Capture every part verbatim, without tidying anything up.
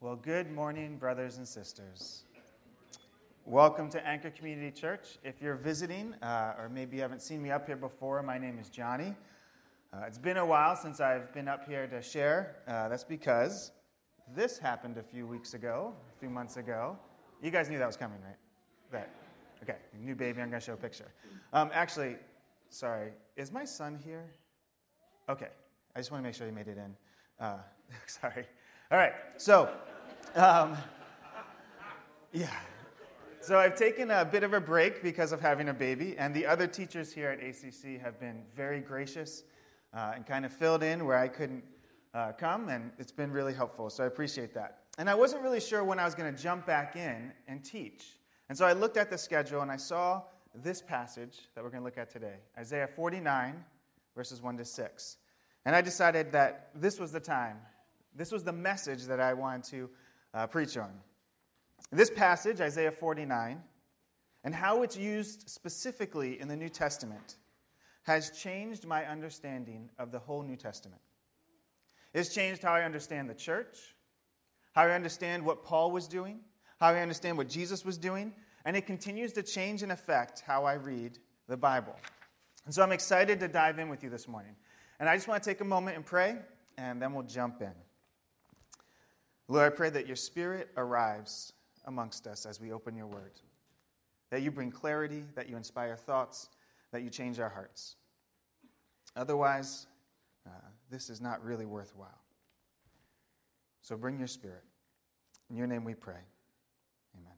Well, good morning, brothers and sisters. Welcome to Anchor Community Church. If you're visiting, uh, or maybe you haven't seen me up here before, my name is Johnny. Uh, it's been a while since I've been up here to share. Uh, that's because this happened a few weeks ago, a few months ago. You guys knew that was coming, right? That, okay, new baby, I'm going to show a picture. Um, actually, sorry, is my son here? Okay, I just want to make sure he made it in. Uh, sorry. All right, so, um, yeah. So I've taken a bit of a break because of having a baby, and the other teachers here at A C C have been very gracious uh, and kind of filled in where I couldn't uh, come, and it's been really helpful, so I appreciate that. And I wasn't really sure when I was going to jump back in and teach. And so I looked at the schedule, and I saw this passage that we're going to look at today, Isaiah forty-nine, verses one to six. And I decided that this was the time, this was the message that I wanted to uh, preach on. This passage, Isaiah forty-nine, and how it's used specifically in the New Testament, has changed my understanding of the whole New Testament. It's changed how I understand the church, how I understand what Paul was doing, how I understand what Jesus was doing, and it continues to change and affect how I read the Bible. And so I'm excited to dive in with you this morning. And I just want to take a moment and pray, and then we'll jump in. Lord, I pray that your Spirit arrives amongst us as we open your word, that you bring clarity, that you inspire thoughts, that you change our hearts. Otherwise, uh, this is not really worthwhile. So bring your Spirit. In your name we pray. Amen.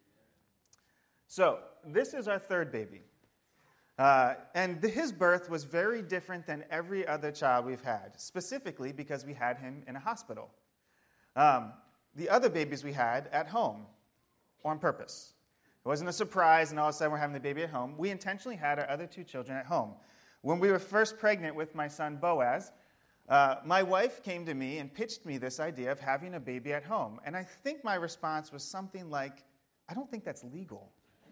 So, this is our third baby. Uh, and the, his birth was very different than every other child we've had, specifically because we had him in a hospital. Um, the other babies we had at home, on purpose. It wasn't a surprise, and all of a sudden we're having the baby at home. We intentionally had our other two children at home. When we were first pregnant with my son Boaz, uh, my wife came to me and pitched me this idea of having a baby at home. And I think my response was something like, I don't think that's legal.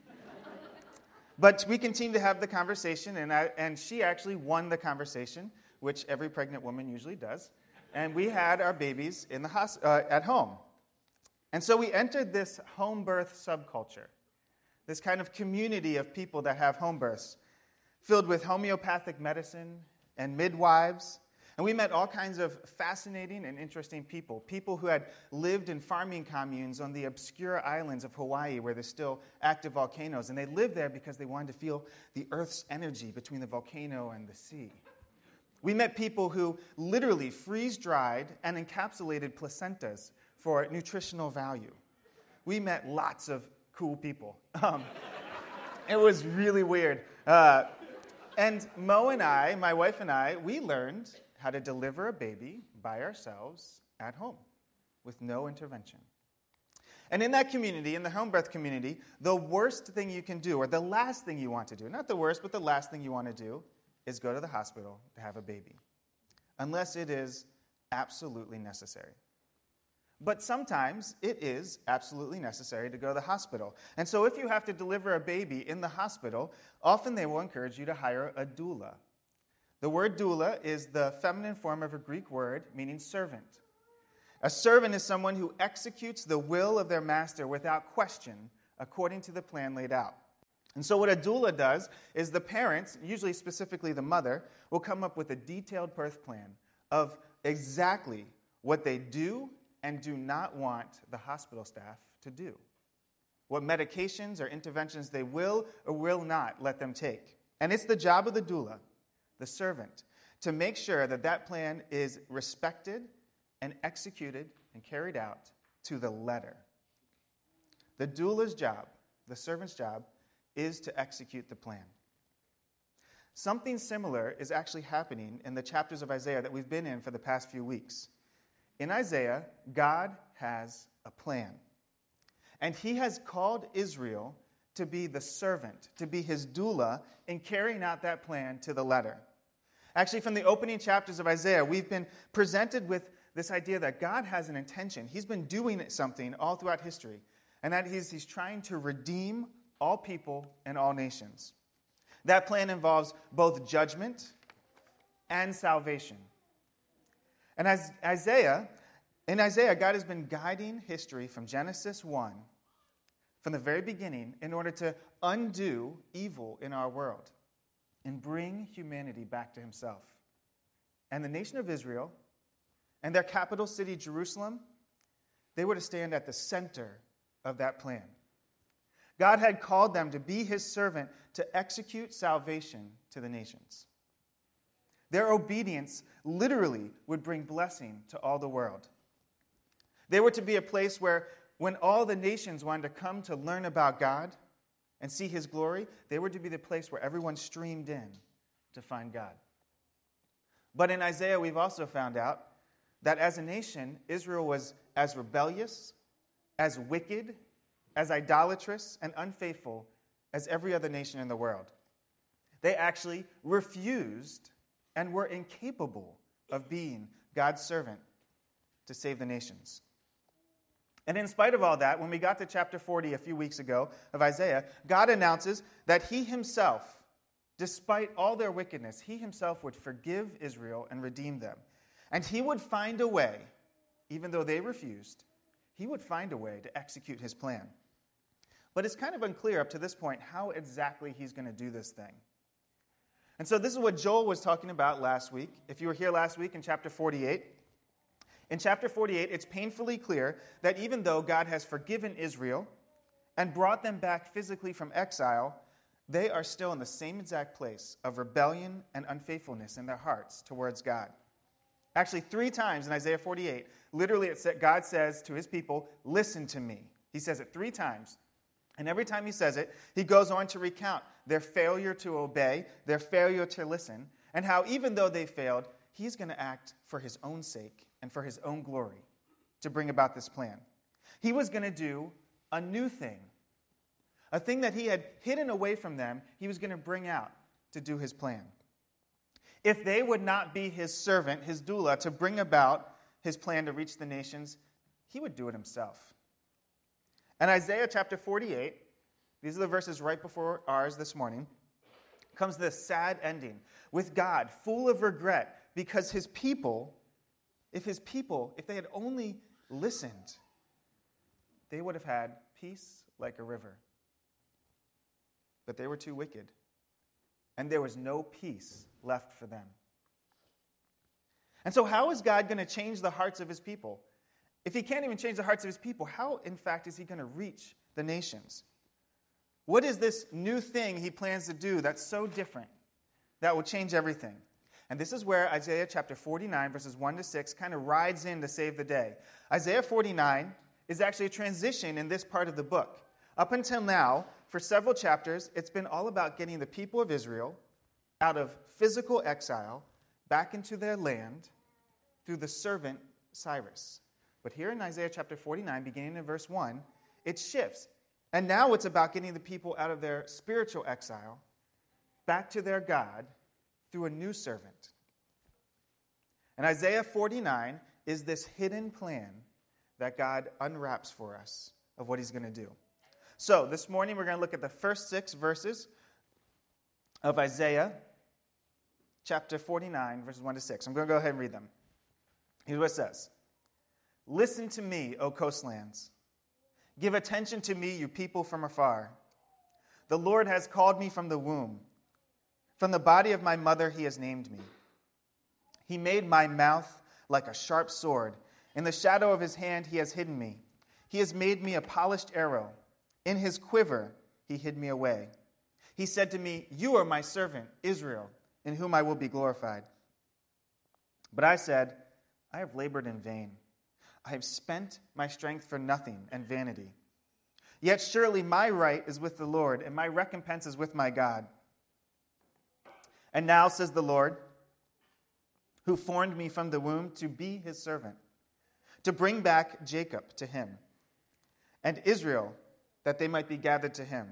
But we continued to have the conversation, and, I, and she actually won the conversation, which every pregnant woman usually does. And we had our babies in the hos- uh, at home. And so we entered this home birth subculture, this kind of community of people that have home births, filled with homeopathic medicine and midwives. And we met all kinds of fascinating and interesting people, people who had lived in farming communes on the obscure islands of Hawaii where there's still active volcanoes. And they lived there because they wanted to feel the Earth's energy between the volcano and the sea. We met people who literally freeze-dried and encapsulated placentas for nutritional value. We met lots of cool people. Um, it was really weird. Uh, and Mo and I, my wife and I, we learned how to deliver a baby by ourselves at home with no intervention. And in that community, in the home birth community, the worst thing you can do, or the last thing you want to do, not the worst, but the last thing you want to do, is go to the hospital to have a baby, unless it is absolutely necessary. But sometimes it is absolutely necessary to go to the hospital. And so if you have to deliver a baby in the hospital, often they will encourage you to hire a doula. The word doula is the feminine form of a Greek word meaning servant. A servant is someone who executes the will of their master without question, according to the plan laid out. And so what a doula does is the parents, usually specifically the mother, will come up with a detailed birth plan of exactly what they do and do not want the hospital staff to do. What medications or interventions they will or will not let them take. And it's the job of the doula, the servant, to make sure that that plan is respected and executed and carried out to the letter. The doula's job, the servant's job, is to execute the plan. Something similar is actually happening in the chapters of Isaiah that we've been in for the past few weeks. In Isaiah, God has a plan. And he has called Israel to be the servant, to be his doula in carrying out that plan to the letter. Actually, from the opening chapters of Isaiah, we've been presented with this idea that God has an intention. He's been doing something all throughout history, and that he's, he's trying to redeem all people and all nations. That plan involves both judgment and salvation. And as Isaiah In Isaiah, God has been guiding history from Genesis one, from the very beginning, in order to undo evil in our world and bring humanity back to himself. And the nation of Israel and their capital city, Jerusalem, they were to stand at the center of that plan. God had called them to be his servant to execute salvation to the nations. Their obedience literally would bring blessing to all the world. They were to be a place where when all the nations wanted to come to learn about God and see his glory, they were to be the place where everyone streamed in to find God. But in Isaiah, we've also found out that as a nation, Israel was as rebellious, as wicked, as idolatrous, and unfaithful as every other nation in the world. They actually refused and were incapable of being God's servant to save the nations. And in spite of all that, when we got to chapter forty a few weeks ago of Isaiah, God announces that he himself, despite all their wickedness, he himself would forgive Israel and redeem them. And he would find a way, even though they refused, he would find a way to execute his plan. But it's kind of unclear up to this point how exactly he's going to do this thing. And so this is what Joel was talking about last week. If you were here last week in chapter forty-eight, in chapter forty-eight, it's painfully clear that even though God has forgiven Israel and brought them back physically from exile, they are still in the same exact place of rebellion and unfaithfulness in their hearts towards God. Actually, three times in Isaiah forty-eight, literally it said, God says to his people, listen to me. He says it three times. And every time he says it, he goes on to recount their failure to obey, their failure to listen, and how even though they failed, he's going to act for his own sake and for his own glory to bring about this plan. He was going to do a new thing. A thing that he had hidden away from them, he was going to bring out to do his plan. If they would not be his servant, his doula, to bring about his plan to reach the nations, he would do it himself. And Isaiah chapter forty-eight, these are the verses right before ours this morning, comes this sad ending with God full of regret because his people, if his people, if they had only listened, they would have had peace like a river. But they were too wicked, and there was no peace left for them. And so how is God going to change the hearts of his people? If he can't even change the hearts of his people, how, in fact, is he going to reach the nations? What is this new thing he plans to do that's so different, that will change everything? And this is where Isaiah chapter forty-nine, verses one to six, kind of rides in to save the day. Isaiah forty-nine is actually a transition in this part of the book. Up until now, for several chapters, it's been all about getting the people of Israel out of physical exile back into their land through the servant Cyrus. But here in Isaiah chapter forty-nine, beginning in verse one, it shifts. And now it's about getting the people out of their spiritual exile back to their God through a new servant. And Isaiah forty-nine is this hidden plan that God unwraps for us of what he's going to do. So this morning we're going to look at the first six verses of Isaiah chapter forty-nine, verses one to six. I'm going to go ahead and read them. Here's what it says. Listen to me, O coastlands. Give attention to me, you people from afar. The Lord has called me from the womb. From the body of my mother he has named me. He made my mouth like a sharp sword. In the shadow of his hand he has hidden me. He has made me a polished arrow. In his quiver he hid me away. He said to me, you are my servant, Israel, in whom I will be glorified. But I said, I have labored in vain. I have spent my strength for nothing and vanity. Yet surely my right is with the Lord, and my recompense is with my God. And now, says the Lord, who formed me from the womb to be his servant, to bring back Jacob to him, and Israel, that they might be gathered to him.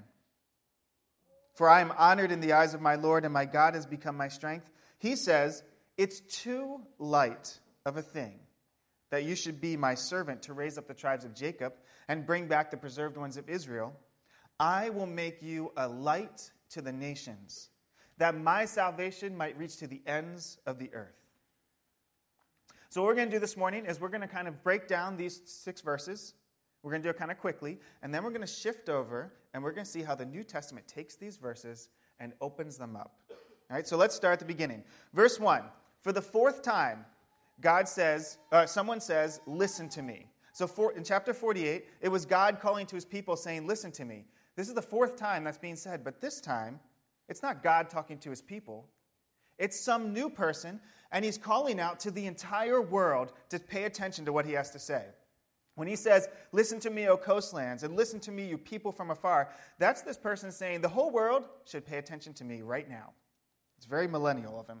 For I am honored in the eyes of my Lord, and my God has become my strength. He says, it's too light of a thing that you should be my servant to raise up the tribes of Jacob and bring back the preserved ones of Israel. I will make you a light to the nations, that my salvation might reach to the ends of the earth. So what we're going to do this morning is we're going to kind of break down these six verses. We're going to do it kind of quickly, and then we're going to shift over, and we're going to see how the New Testament takes these verses and opens them up. All right, so let's start at the beginning. Verse one, for the fourth time, God says, uh, someone says, listen to me. So for, in chapter forty-eight, it was God calling to his people saying, listen to me. This is the fourth time that's being said, but this time, it's not God talking to his people. It's some new person, and he's calling out to the entire world to pay attention to what he has to say. When he says, listen to me, O coastlands, and listen to me, you people from afar, that's this person saying, the whole world should pay attention to me right now. It's very millennial of him.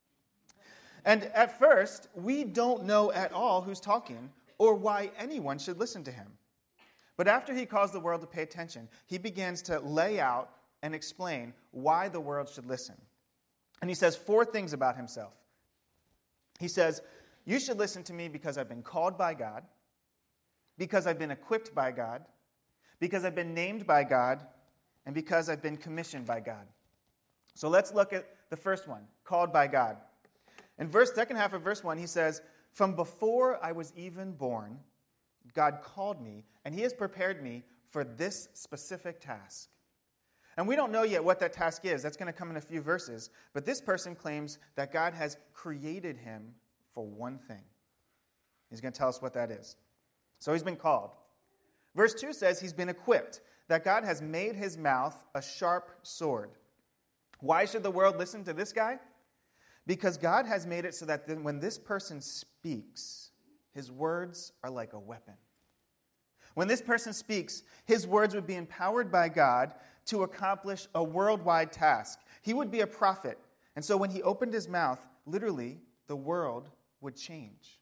And at first, we don't know at all who's talking or why anyone should listen to him. But after he calls the world to pay attention, he begins to lay out and explain why the world should listen. And he says four things about himself. He says, you should listen to me because I've been called by God, because I've been equipped by God, because I've been named by God, and because I've been commissioned by God. So let's look at the first one, called by God. In verse second half of verse one, he says, from before I was even born, God called me, and he has prepared me for this specific task. And we don't know yet what that task is. That's going to come in a few verses. But this person claims that God has created him for one thing. He's going to tell us what that is. So he's been called. Verse two says he's been equipped, that God has made his mouth a sharp sword. Why should the world listen to this guy? Because God has made it so that then when this person speaks, his words are like a weapon. When this person speaks, his words would be empowered by God to accomplish a worldwide task. He would be a prophet. And so when he opened his mouth, literally, the world would change.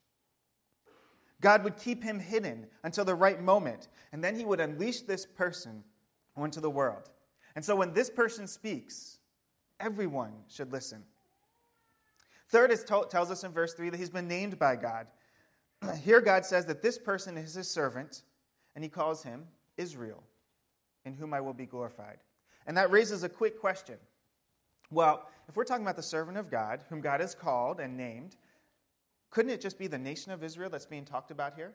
God would keep him hidden until the right moment, and then he would unleash this person onto the world. And so when this person speaks, everyone should listen. Third, it tells us in verse three that he's been named by God. Here God says that this person is his servant, and he calls him Israel, in whom I will be glorified. And that raises a quick question. Well, if we're talking about the servant of God, whom God has called and named, couldn't it just be the nation of Israel that's being talked about here?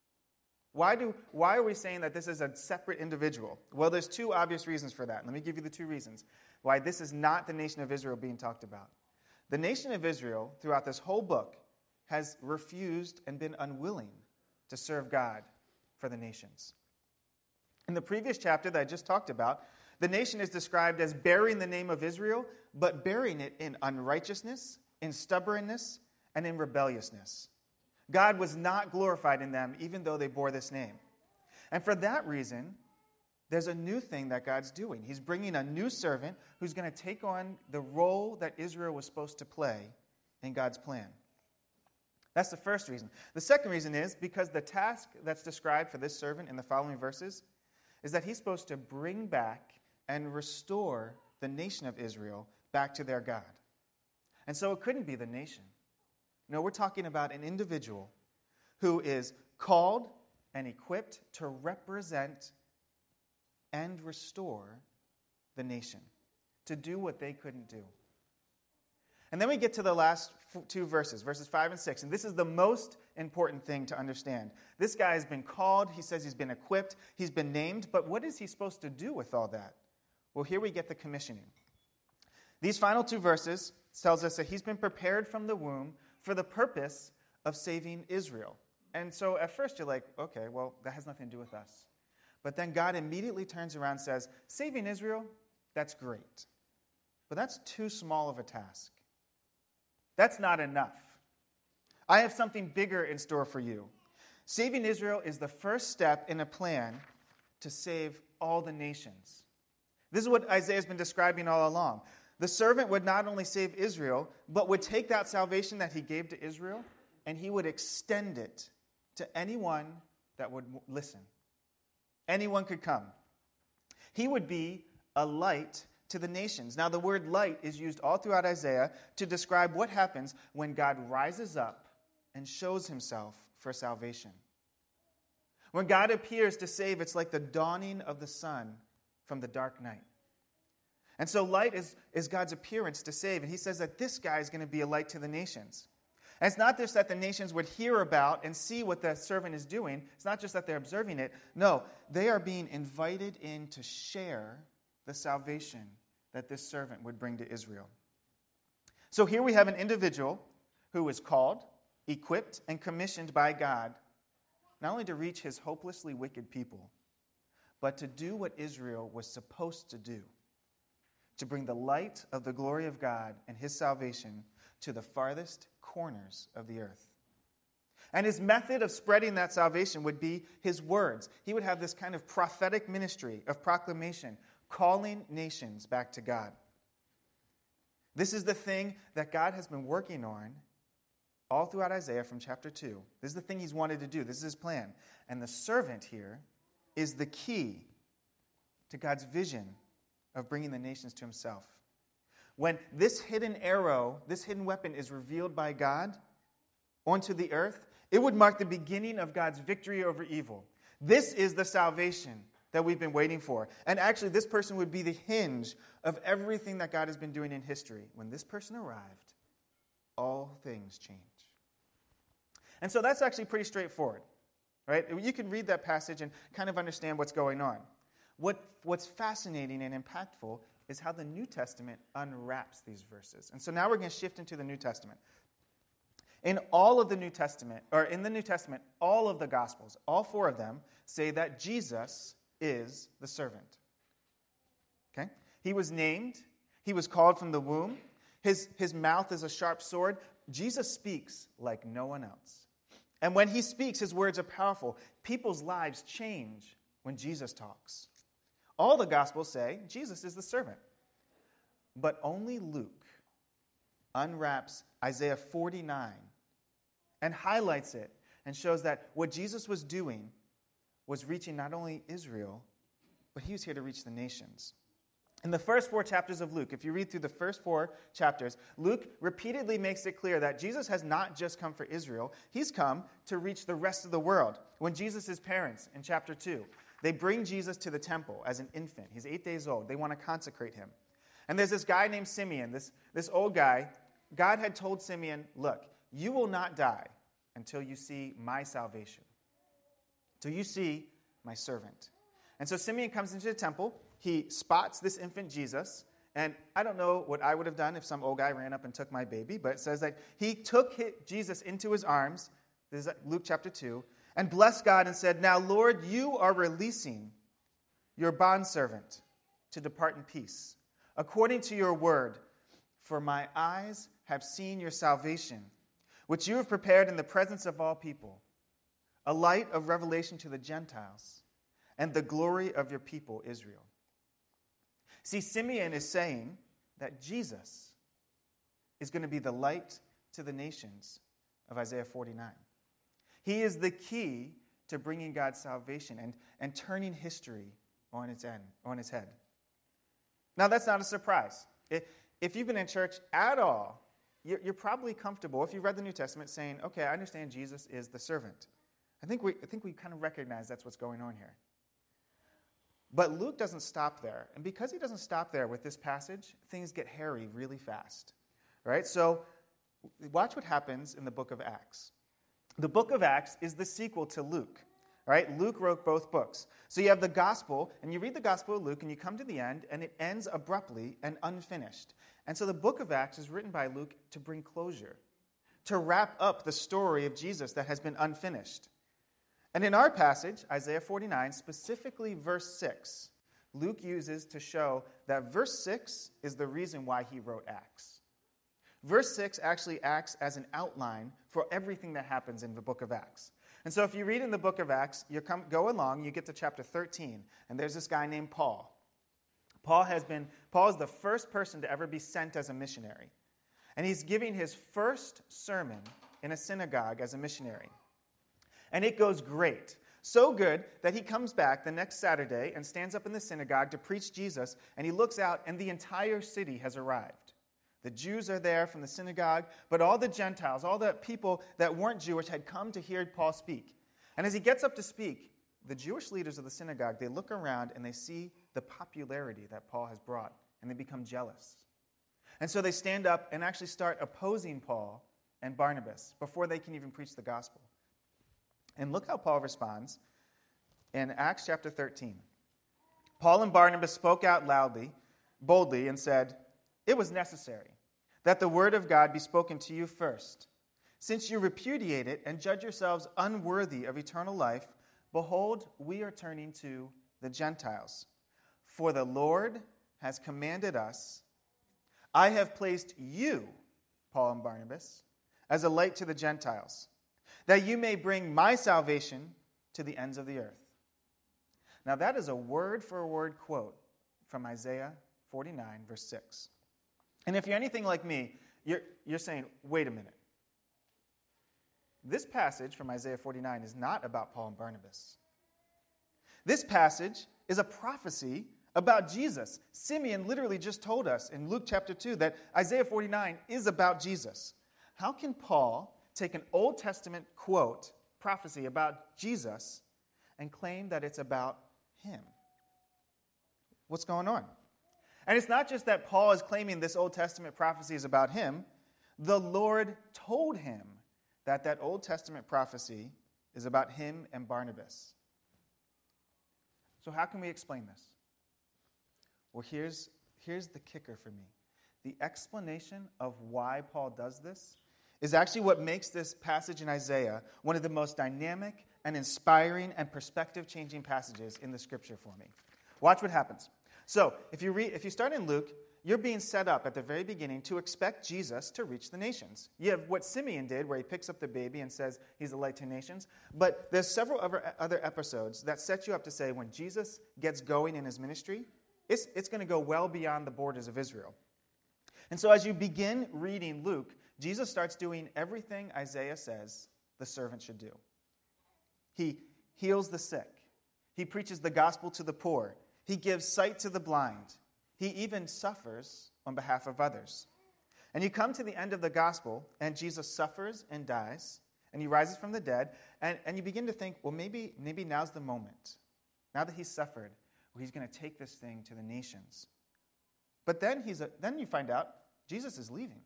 Why do why are we saying that this is a separate individual? Well, there's two obvious reasons for that. Let me give you the two reasons why this is not the nation of Israel being talked about. The nation of Israel, throughout this whole book, has refused and been unwilling to serve God for the nations. In the previous chapter that I just talked about, the nation is described as bearing the name of Israel, but bearing it in unrighteousness, in stubbornness, and in rebelliousness. God was not glorified in them, even though they bore this name. And for that reason, there's a new thing that God's doing. He's bringing a new servant who's going to take on the role that Israel was supposed to play in God's plan. That's the first reason. The second reason is because the task that's described for this servant in the following verses is that he's supposed to bring back and restore the nation of Israel back to their God. And so it couldn't be the nation. No, we're talking about an individual who is called and equipped to represent and restore the nation, to do what they couldn't do. And then we get to the last two verses, verses five and six, and this is the most important thing to understand. This guy has been called, he says he's been equipped, he's been named, but what is he supposed to do with all that? Well, here we get the commissioning. These final two verses tells us that he's been prepared from the womb for the purpose of saving Israel. And so at first you're like, okay, well, that has nothing to do with us. But then God immediately turns around and says, saving Israel, that's great. But that's too small of a task. That's not enough. I have something bigger in store for you. Saving Israel is the first step in a plan to save all the nations. This is what Isaiah's been describing all along. The servant would not only save Israel, but would take that salvation that he gave to Israel, and he would extend it to anyone that would listen. Anyone could come. He would be a light to the nations. Now, the word light is used all throughout Isaiah to describe what happens when God rises up and shows himself for salvation. When God appears to save, it's like the dawning of the sun from the dark night. And so light is, is God's appearance to save. And he says that this guy is going to be a light to the nations. And it's not just that the nations would hear about and see what the servant is doing. It's not just that they're observing it. No, they are being invited in to share the salvation that this servant would bring to Israel. So here we have an individual who is called, equipped, and commissioned by God, not only to reach his hopelessly wicked people, but to do what Israel was supposed to do, to bring the light of the glory of God and his salvation to the farthest corners of the earth. And his method of spreading that salvation would be his words. He would have this kind of prophetic ministry of proclamation, calling nations back to God. This is the thing that God has been working on all throughout Isaiah from chapter two. This is the thing he's wanted to do. This is his plan. And the servant here is the key to God's vision of bringing the nations to himself. When this hidden arrow, this hidden weapon is revealed by God onto the earth, it would mark the beginning of God's victory over evil. This is the salvation that we've been waiting for. And actually, this person would be the hinge of everything that God has been doing in history. When this person arrived, all things change. And so that's actually pretty straightforward, right? You can read that passage and kind of understand what's going on. What, what's fascinating and impactful is how the New Testament unwraps these verses. And so now we're going to shift into the New Testament. In all of the New Testament, or in the New Testament, all of the Gospels, all four of them, say that Jesus is the servant. Okay? He was named. He was called from the womb. His, his mouth is a sharp sword. Jesus speaks like no one else. And when he speaks, his words are powerful. People's lives change when Jesus talks. All the Gospels say Jesus is the servant. But only Luke unwraps Isaiah forty-nine and highlights it and shows that what Jesus was doing was reaching not only Israel, but he was here to reach the nations. In the first four chapters of Luke, if you read through the first four chapters, Luke repeatedly makes it clear that Jesus has not just come for Israel, he's come to reach the rest of the world. When Jesus' parents, in chapter two, they bring Jesus to the temple as an infant. He's eight days old. They want to consecrate him. And there's this guy named Simeon, this, this old guy. God had told Simeon, look, you will not die until you see my salvation, until you see my servant. And so Simeon comes into the temple. He spots this infant Jesus. And I don't know what I would have done if some old guy ran up and took my baby, but it says that he took Jesus into his arms, this is Luke chapter two, and blessed God and said, now, Lord, you are releasing your bondservant to depart in peace, according to your word. For my eyes have seen your salvation, which you have prepared in the presence of all people, a light of revelation to the Gentiles, and the glory of your people, Israel. See, Simeon is saying that Jesus is going to be the light to the nations of Isaiah forty-nine. He is the key to bringing God's salvation and, and turning history on its end, on its head. Now, that's not a surprise. If you've been in church at all, you're, you're probably comfortable, if you've read the New Testament, saying, okay, I understand Jesus is the servant. I think we, I think we kind of recognize that's what's going on here. But Luke doesn't stop there. And because he doesn't stop there with this passage, things get hairy really fast. Right? So watch what happens in the book of Acts. The book of Acts is the sequel to Luke. Right? Luke wrote both books. So you have the gospel, and you read the gospel of Luke, and you come to the end, and it ends abruptly and unfinished. And so the book of Acts is written by Luke to bring closure, to wrap up the story of Jesus that has been unfinished. And in our passage, Isaiah forty-nine, specifically verse six, Luke uses to show that verse six is the reason why he wrote Acts. Verse six actually acts as an outline for everything that happens in the book of Acts. And so if you read in the book of Acts, you come, go along, you get to chapter thirteen, and there's this guy named Paul. Paul has been, Paul is the first person to ever be sent as a missionary. And he's giving his first sermon in a synagogue as a missionary. And it goes great. So good that he comes back the next Saturday and stands up in the synagogue to preach Jesus, and he looks out, and the entire city has arrived. The Jews are there from the synagogue, but all the Gentiles, all the people that weren't Jewish had come to hear Paul speak. And as he gets up to speak, the Jewish leaders of the synagogue, they look around and they see the popularity that Paul has brought, and they become jealous. And so they stand up and actually start opposing Paul and Barnabas before they can even preach the gospel. And look how Paul responds in Acts chapter thirteen. Paul and Barnabas spoke out loudly, boldly, and said, "It was necessary that the word of God be spoken to you first. Since you repudiate it and judge yourselves unworthy of eternal life, behold, we are turning to the Gentiles. For the Lord has commanded us, I have placed you, Paul and Barnabas, as a light to the Gentiles, that you may bring my salvation to the ends of the earth." Now that is a word-for-word quote from Isaiah forty-nine, verse six. And if you're anything like me, you're, you're saying, wait a minute. This passage from Isaiah forty-nine is not about Paul and Barnabas. This passage is a prophecy about Jesus. Simeon literally just told us in Luke chapter two that Isaiah forty-nine is about Jesus. How can Paul take an Old Testament quote, prophecy about Jesus, and claim that it's about him? What's going on? And it's not just that Paul is claiming this Old Testament prophecy is about him. The Lord told him that that Old Testament prophecy is about him and Barnabas. So how can we explain this? Well, here's, here's the kicker for me. The explanation of why Paul does this is actually what makes this passage in Isaiah one of the most dynamic and inspiring and perspective-changing passages in the Scripture for me. Watch what happens. So, if you read, if you start in Luke, you're being set up at the very beginning to expect Jesus to reach the nations. You have what Simeon did, where he picks up the baby and says he's a light to nations. But there's several other, other episodes that set you up to say when Jesus gets going in his ministry, it's, it's going to go well beyond the borders of Israel. And so as you begin reading Luke, Jesus starts doing everything Isaiah says the servant should do. He heals the sick. He preaches the gospel to the poor. He gives sight to the blind. He even suffers on behalf of others. And you come to the end of the gospel, and Jesus suffers and dies, and he rises from the dead, and, and you begin to think, well, maybe, maybe now's the moment. Now that he's suffered, well, he's going to take this thing to the nations. But then he's a, then you find out Jesus is leaving.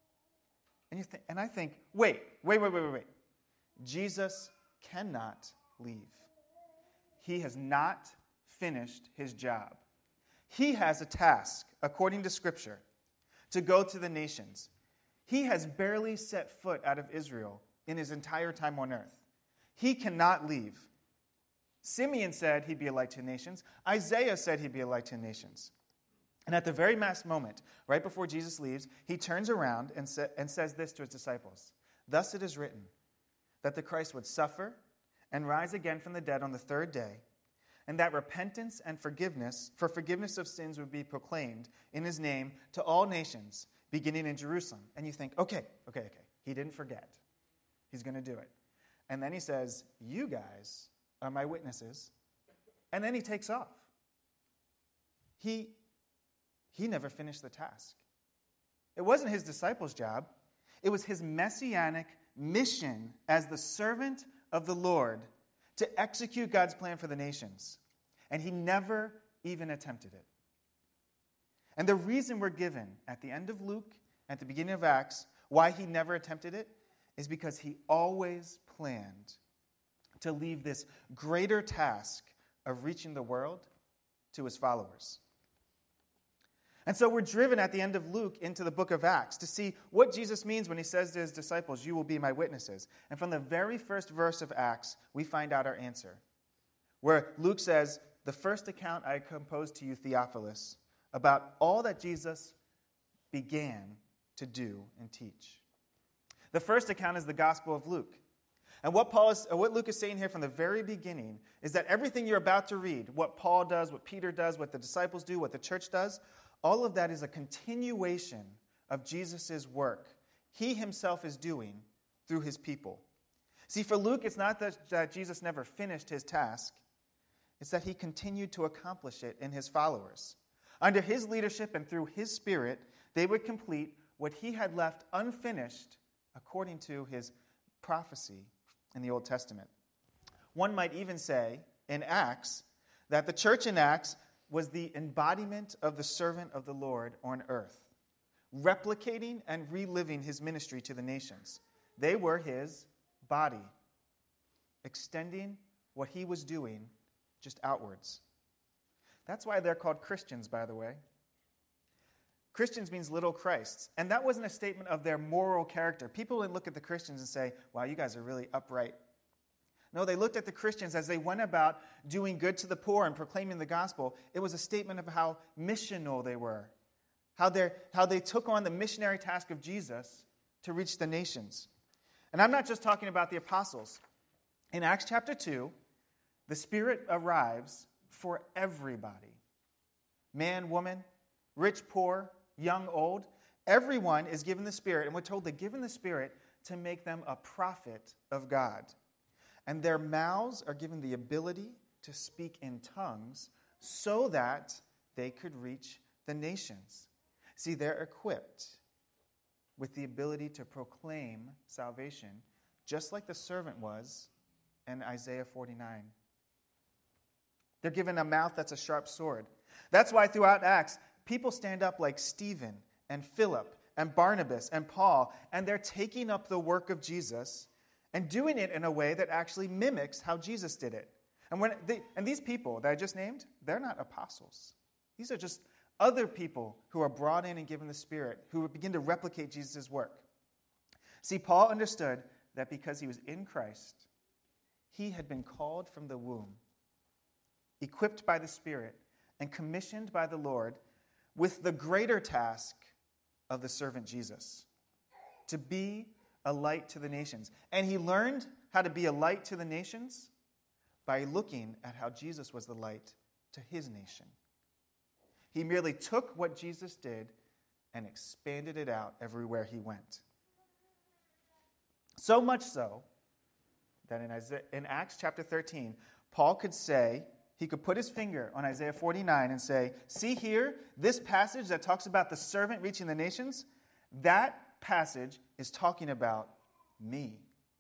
And, you th- and I think, wait, wait, wait, wait, wait, wait. Jesus cannot leave. He has not finished his job. He has a task, according to Scripture, to go to the nations. He has barely set foot out of Israel in his entire time on earth. He cannot leave. Simeon said he'd be a light to nations. Isaiah said he'd be a light to nations. And at the very last moment, right before Jesus leaves, he turns around and, sa- and says this to his disciples. Thus it is written, that the Christ would suffer and rise again from the dead on the third day, and that repentance and forgiveness for forgiveness of sins would be proclaimed in his name to all nations, beginning in Jerusalem. And you think, okay, okay, okay. He didn't forget. He's going to do it. And then he says, you guys are my witnesses. And then he takes off. He, he never finished the task. It wasn't his disciples' job. It was his messianic mission as the servant of the Lord to execute God's plan for the nations. And he never even attempted it. And the reason we're given at the end of Luke, at the beginning of Acts, why he never attempted it, is because he always planned to leave this greater task of reaching the world to his followers. And so we're driven at the end of Luke into the book of Acts to see what Jesus means when he says to his disciples, you will be my witnesses. And from the very first verse of Acts, we find out our answer. Where Luke says, the first account I composed to you, Theophilus, about all that Jesus began to do and teach. The first account is the Gospel of Luke. And what Paul is, what Luke is saying here from the very beginning is that everything you're about to read, what Paul does, what Peter does, what the disciples do, what the church does, all of that is a continuation of Jesus' work he himself is doing through his people. See, for Luke, it's not that, that Jesus never finished his task. It's that he continued to accomplish it in his followers. Under his leadership and through his Spirit, they would complete what he had left unfinished according to his prophecy in the Old Testament. One might even say in Acts that the church in Acts was the embodiment of the servant of the Lord on earth, replicating and reliving his ministry to the nations. They were his body, extending what he was doing just outwards. That's why they're called Christians, by the way. Christians means little Christs. And that wasn't a statement of their moral character. People didn't look at the Christians and say, wow, you guys are really upright. No, they looked at the Christians as they went about doing good to the poor and proclaiming the gospel. It was a statement of how missional they were, how, how they took on the missionary task of Jesus to reach the nations. And I'm not just talking about the apostles. In Acts chapter two, the Spirit arrives for everybody. Man, woman, rich, poor, young, old. Everyone is given the Spirit, and we're told they're given the Spirit to make them a prophet of God. And their mouths are given the ability to speak in tongues so that they could reach the nations. See, they're equipped with the ability to proclaim salvation, just like the servant was in Isaiah forty-nine. They're given a mouth that's a sharp sword. That's why throughout Acts, people stand up like Stephen and Philip and Barnabas and Paul, and they're taking up the work of Jesus and doing it in a way that actually mimics how Jesus did it. And when they, and these people that I just named, they're not apostles. These are just other people who are brought in and given the Spirit, who begin to replicate Jesus' work. See, Paul understood that because he was in Christ, he had been called from the womb, equipped by the Spirit, and commissioned by the Lord with the greater task of the servant Jesus, to be a light to the nations. And he learned how to be a light to the nations by looking at how Jesus was the light to his nation. He merely took what Jesus did and expanded it out everywhere he went. So much so that in, Isaiah, in Acts chapter thirteen, Paul could say, he could put his finger on Isaiah forty-nine and say, see here, this passage that talks about the servant reaching the nations, that passage is talking about me.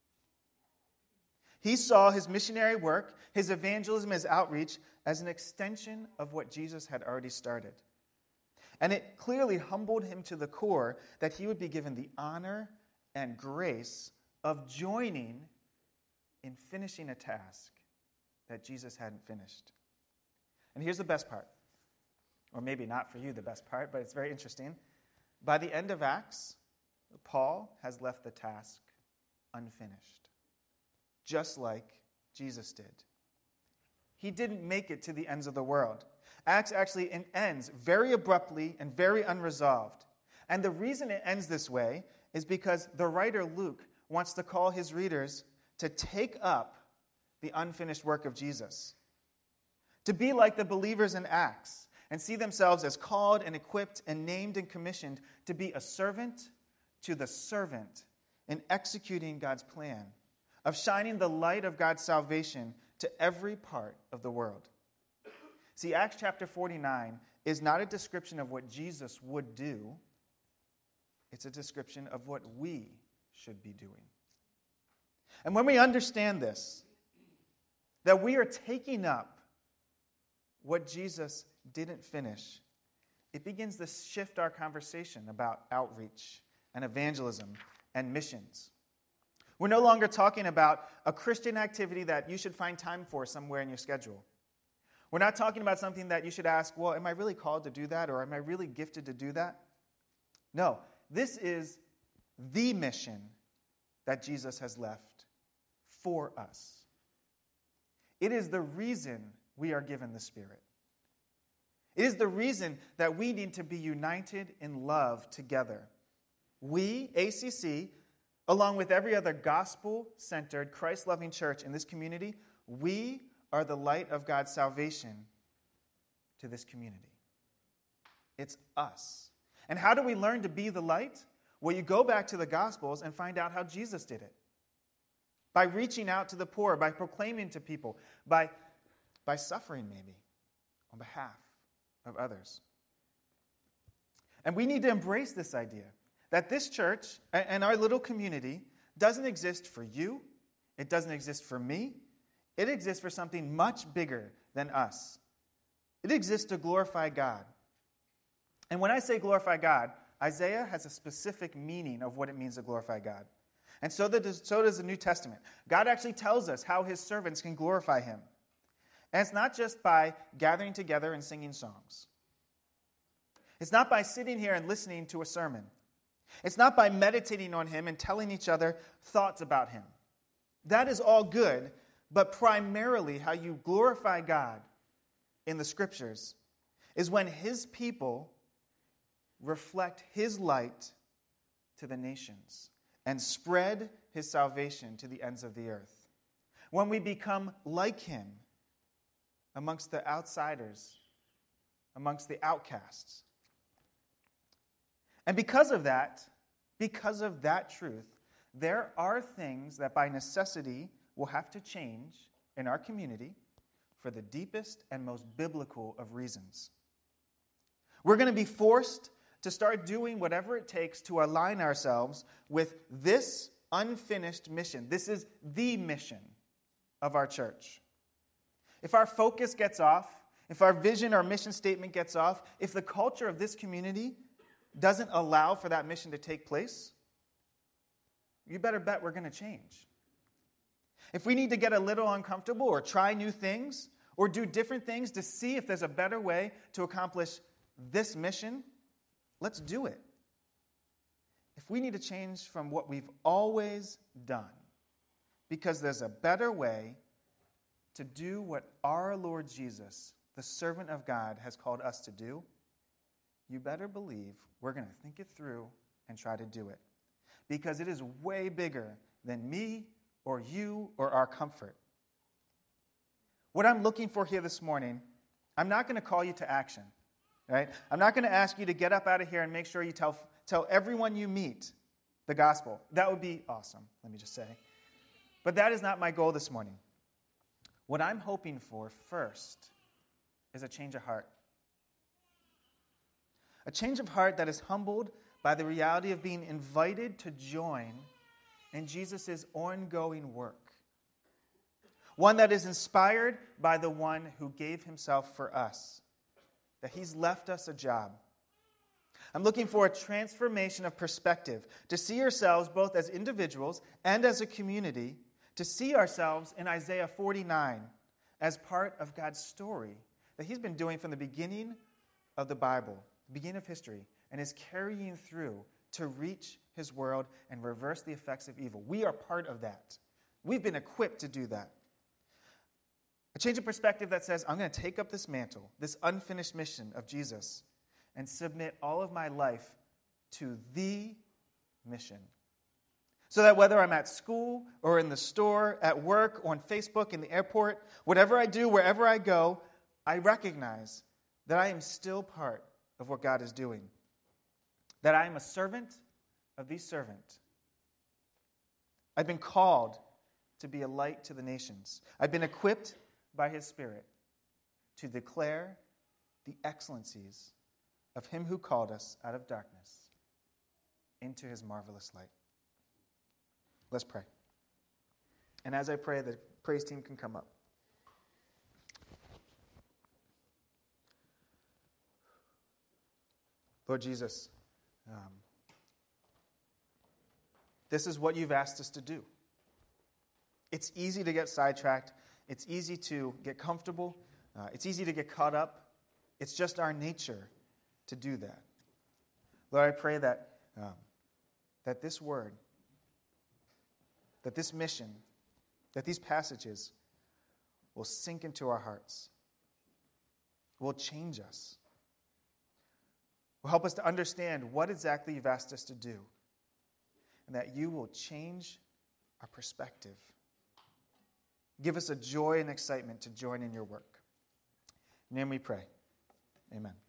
He saw his missionary work, his evangelism, his outreach, as an extension of what Jesus had already started. And it clearly humbled him to the core that he would be given the honor and grace of joining in finishing a task that Jesus hadn't finished. And here's the best part, or maybe not for you the best part, but it's very interesting. By the end of Acts, Paul has left the task unfinished, just like Jesus did. He didn't make it to the ends of the world. Acts actually ends very abruptly and very unresolved. And the reason it ends this way is because the writer Luke wants to call his readers to take up the unfinished work of Jesus, to be like the believers in Acts and see themselves as called and equipped and named and commissioned to be a servant to the servant in executing God's plan of shining the light of God's salvation to every part of the world. See, Acts chapter forty-nine is not a description of what Jesus would do. It's a description of what we should be doing. And when we understand this, that we are taking up what Jesus didn't finish, it begins to shift our conversation about outreach and evangelism and missions. We're no longer talking about a Christian activity that you should find time for somewhere in your schedule. We're not talking about something that you should ask, well, am I really called to do that, or am I really gifted to do that? No, this is the mission that Jesus has left for us. It is the reason we are given the Spirit. It is the reason that we need to be united in love together. We, A C C, along with every other gospel-centered, Christ-loving church in this community, we are the light of God's salvation to this community. It's us. And how do we learn to be the light? Well, you go back to the Gospels and find out how Jesus did it. By reaching out to the poor, by proclaiming to people, by, by suffering maybe on behalf of others. And we need to embrace this idea that this church and our little community doesn't exist for you. It doesn't exist for me. It exists for something much bigger than us. It exists to glorify God. And when I say glorify God, Isaiah has a specific meaning of what it means to glorify God. And so, does, so does the New Testament. God actually tells us how his servants can glorify him. And it's not just by gathering together and singing songs. It's not by sitting here and listening to a sermon. It's not by meditating on him and telling each other thoughts about him. That is all good, but primarily how you glorify God in the Scriptures is when his people reflect his light to the nations and spread his salvation to the ends of the earth. When we become like him amongst the outsiders, amongst the outcasts. And because of that, because of that truth, there are things that by necessity will have to change in our community for the deepest and most biblical of reasons. We're going to be forced to start doing whatever it takes to align ourselves with this unfinished mission. This is the mission of our church. If our focus gets off, if our vision or mission statement gets off, if the culture of this community doesn't allow for that mission to take place, you better bet we're going to change. If we need to get a little uncomfortable or try new things or do different things to see if there's a better way to accomplish this mission, let's do it. If we need to change from what we've always done because there's a better way to do what our Lord Jesus, the servant of God, has called us to do, you better believe we're going to think it through and try to do it. Because it is way bigger than me or you or our comfort. What I'm looking for here this morning, I'm not going to call you to action. Right? I'm not going to ask you to get up out of here and make sure you tell, tell everyone you meet the gospel. That would be awesome, let me just say. But that is not my goal this morning. What I'm hoping for first is a change of heart. A change of heart that is humbled by the reality of being invited to join in Jesus' ongoing work. One that is inspired by the one who gave himself for us. That he's left us a job. I'm looking for a transformation of perspective, to see ourselves both as individuals and as a community, to see ourselves in Isaiah forty-nine as part of God's story that he's been doing from the beginning of the Bible, the beginning of history, and is carrying through to reach his world and reverse the effects of evil. We are part of that. We've been equipped to do that. A change of perspective that says, I'm going to take up this mantle, this unfinished mission of Jesus, and submit all of my life to the mission. So that whether I'm at school or in the store, at work, on Facebook, in the airport, whatever I do, wherever I go, I recognize that I am still part of what God is doing. That I am a servant of the servant. I've been called to be a light to the nations. I've been equipped by his Spirit to declare the excellencies of him who called us out of darkness into his marvelous light. Let's pray. And as I pray, the praise team can come up. Lord Jesus, um, this is what you've asked us to do. It's easy to get sidetracked. It's easy to get comfortable. Uh, it's easy to get caught up. It's just our nature to do that. Lord, I pray that um, that this word, that this mission, that these passages will sink into our hearts, will change us, will help us to understand what exactly you've asked us to do, and that you will change our perspective. Give us a joy and excitement to join in your work. In your name we pray. Amen.